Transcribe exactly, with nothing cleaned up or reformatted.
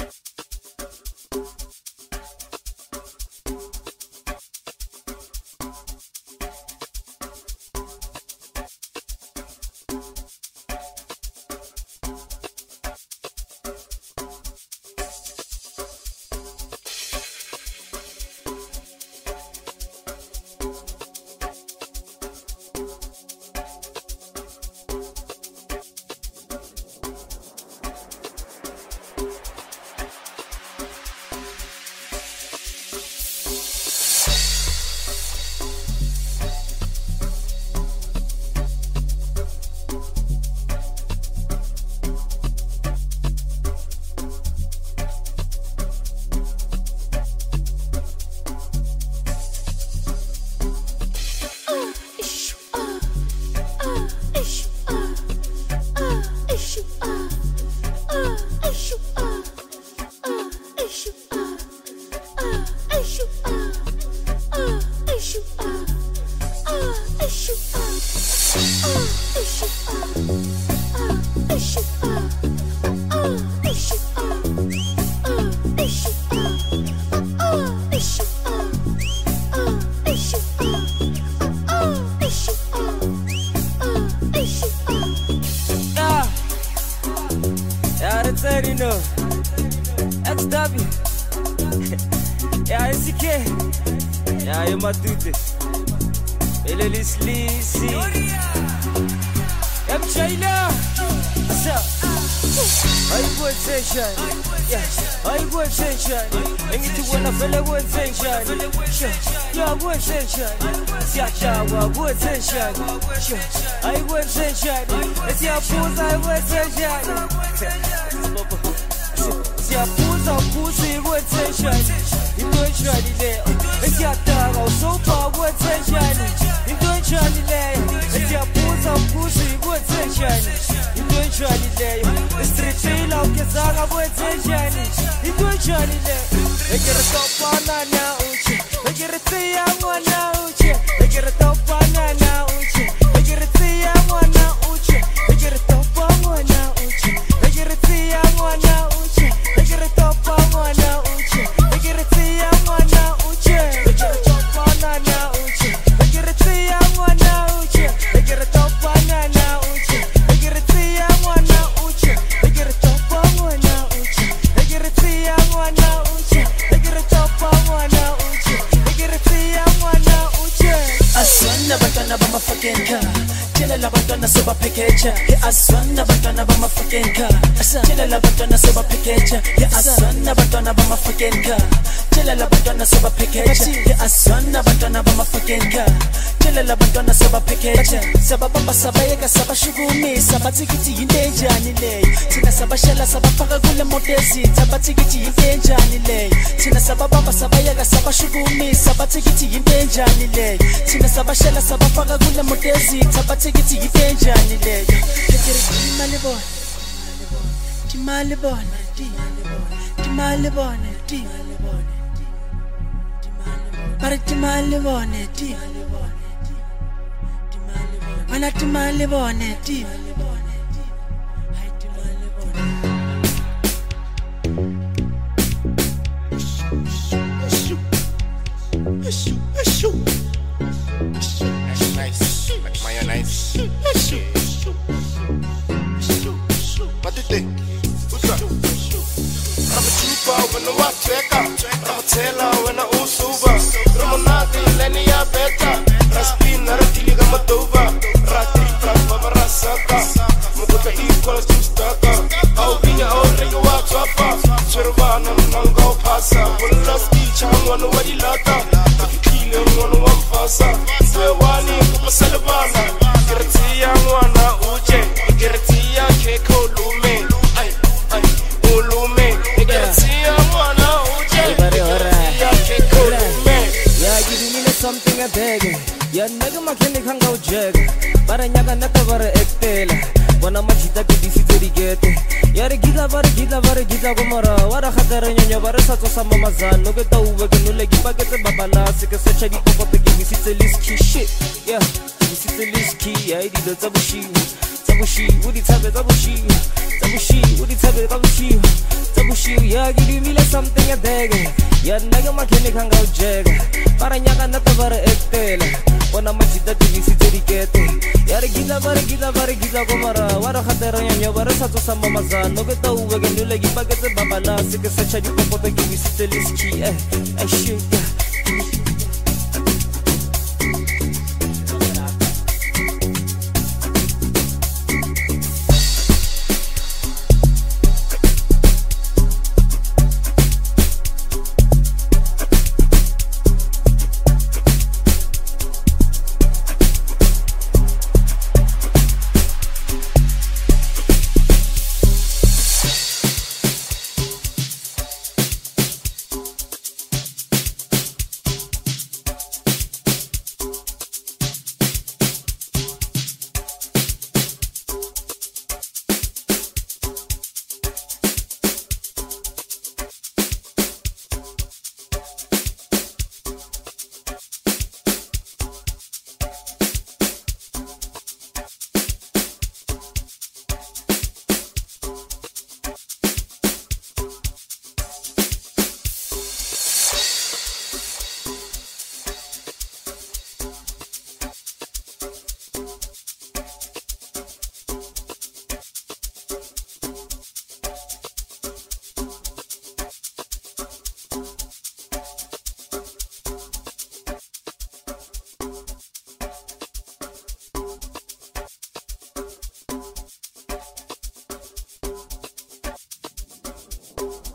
Matute ele lislisi em China so I would say shine yeah I would say shine and you wanna feel it would say shine yeah would say shine yeah yeah would say shine I would say shine it's your fools I would say shine it's your fools of pussy would say shine you don't try it there it's your dog so far would say shine you don't try it there it's your fools of pussy would say shine you don't try it there it's the trail of your saga would say shine you don't try it there I get a top on now I get a say I want now I get a top on now I get a say I want now I get a top on now I get a say I want now I get a top on now I get a say I want now I get a top on now I get a say I want now I get a top on now I get a say I want now I get a top on now I get a say I want now I get a top on now I get a say I want now Aswana batwana bama-fucking car Tshela batwana sebaphekeja He aswana batwana bama-fucking car Tshela batwana sebaphekeja He aswana batwana bama-fucking car Tshela batwana sebaphekeja He aswana batwana bama-fucking car Tshela batwana sebaphekeja Sababamba sabayeka sabashukumisa bathi kithi yinto enjani leyo Thina sabashela sabafaka kule moto ezitha bathi kithi yinto enjani leyo Thina sababamba sabayeka sabashukumisa bathi kithi yinto enjani leyo Thina sabashela sabafaka kule moto ezitha bathi kithi yinto enjani leyo Timali bona Timali bona Timali bona Timali bona Para timali bona Timali bona Mana timali bona Timali bona Hai timali bona Shoot, shoot, that's nice, like mayonnaise. What do you think? What's up? I'm a trooper when I walk check out. I'm a tailor when I own sober. Romanati, Lenny, I better. Raspin, Naratili, I'm a dover. Rati, Papa, Rasaka. Mubuka equals to Staka. I'll be your old ring, watch up. Servana, Mango, Pasa. Will last each and one over the latter. One one fasa, the one in Salvana, Gertia, Wana, Uche, Gertia, Keko, Lume, I, I, Ulume, Gertia, Wana, Uche, Keko, Lume. Yeah, give me something I beg. Yeah, Naga Makini can go jag, but I never never excel. When I'm a chita, this is the get. Yara Gita, Gita, Gita, Gomora, what a hatter in your Varasa, some Amazon, no get over the leg, bucket, Babala, sick as such a pop, this is a list key shit. Yeah, this is a list key, I did the double sheet. 部戏，我的彩排这部戏，这部戏我的彩排这部戏，这部戏ya gidi mila something ya dege, ya naga makene kanga ujega, para nyaka nata para ektela, wana machida divisi terikete, ya regila para gila para gila komara, wara khatera nya wara sato sama maza, no beta uwe genu lagi pakete babala, sike sacha di popo te givisi teliski, eh, eh shit, yeah. You